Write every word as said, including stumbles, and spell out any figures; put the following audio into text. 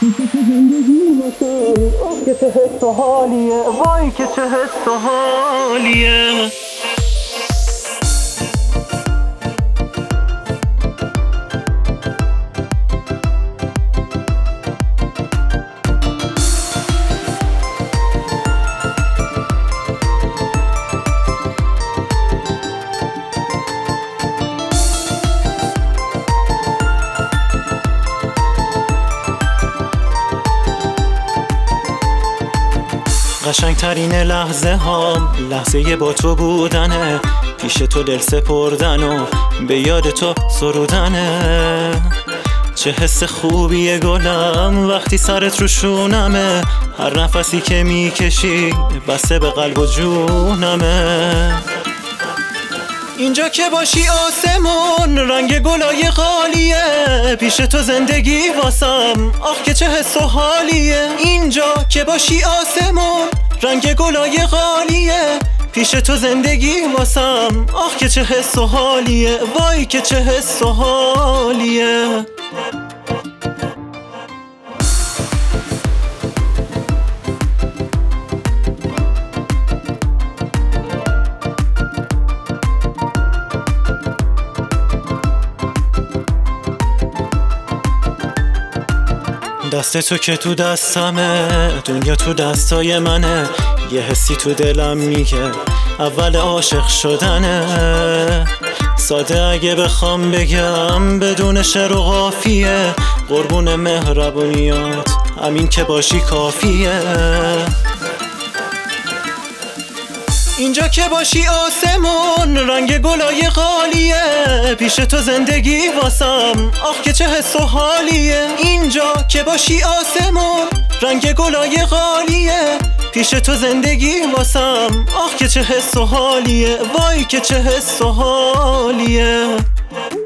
آه که چه حس و حالیه، وای که چه حس و حالیه. قشنگترین لحظه هام لحظه با تو بودنه، پیش تو دل سپردن و به یاد تو سرودنه. چه حس خوبیه گلم وقتی سرت رو شونمه، هر نفسی که میکشی بسته به قلب و جونمه. اینجا که باشی آسمون رنگ گلای خالیه، پیش تو زندگی واسم آخ که چه حس و حالیه. اینجا که باشی آسمون رنگ گلای خالیه، پیش تو زندگی واسم آخ که چه حس و حالیه، وای که چه حس و حالیه. دست تو که تو دستمه، دنیا تو دستای منه، یه حسی تو دلم میگه اول عاشق شدنه. ساده اگه بخوام بگم بدون شعر و قافیه، قربون مهربونیات همین که باشی کافیه. اینجا که باشی آسمون رنگ گلای خالیه، پیش تو زندگی واسم آخ که چه حس و حالیه. اینجا که باشی آسمون رنگ گلای خالیه، پیش تو زندگی واسم آخ که چه حس و حالیه، وای که چه حس و حالیه.